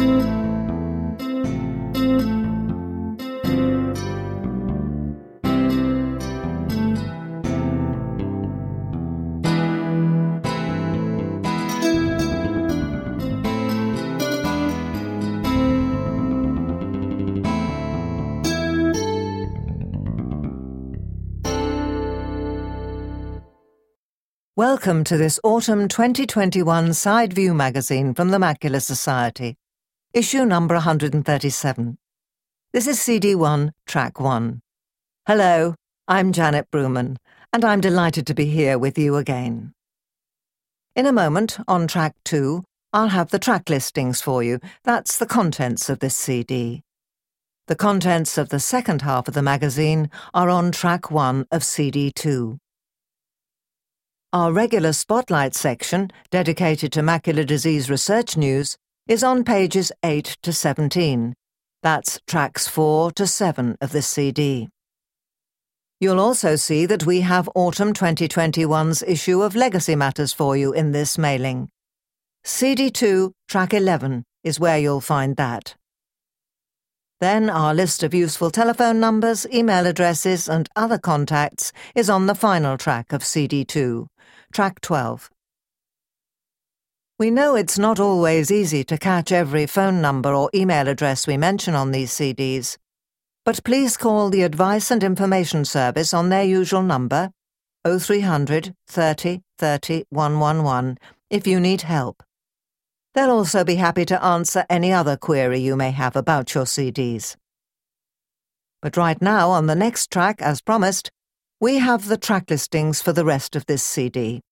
Welcome to this Autumn 2021 Side View magazine from the Macular Society, issue number 137. This is CD1, Track 1. Hello, I'm Janet Bruman, and I'm delighted to be here with you again. In a moment, on Track 2, I'll have the track listings for you. That's the contents of this CD. The contents of the second half of the magazine are on Track 1 of CD2. Our regular Spotlight section, dedicated to macular disease research news, is on pages 8 to 17. That's tracks 4 to 7 of this CD. You'll also see that we have Autumn 2021's issue of Legacy Matters for you in this mailing. CD2, Track 11 is where you'll find that. Then our list of useful telephone numbers, email addresses and other contacts is on the final track of CD2, Track 12. We know it's not always easy to catch every phone number or email address we mention on these CDs, but please call the Advice and Information Service on their usual number, 0300 30 30 111, if you need help. They'll also be happy to answer any other query you may have about your CDs. But right now, on the next track, as promised, we have the track listings for the rest of this CD.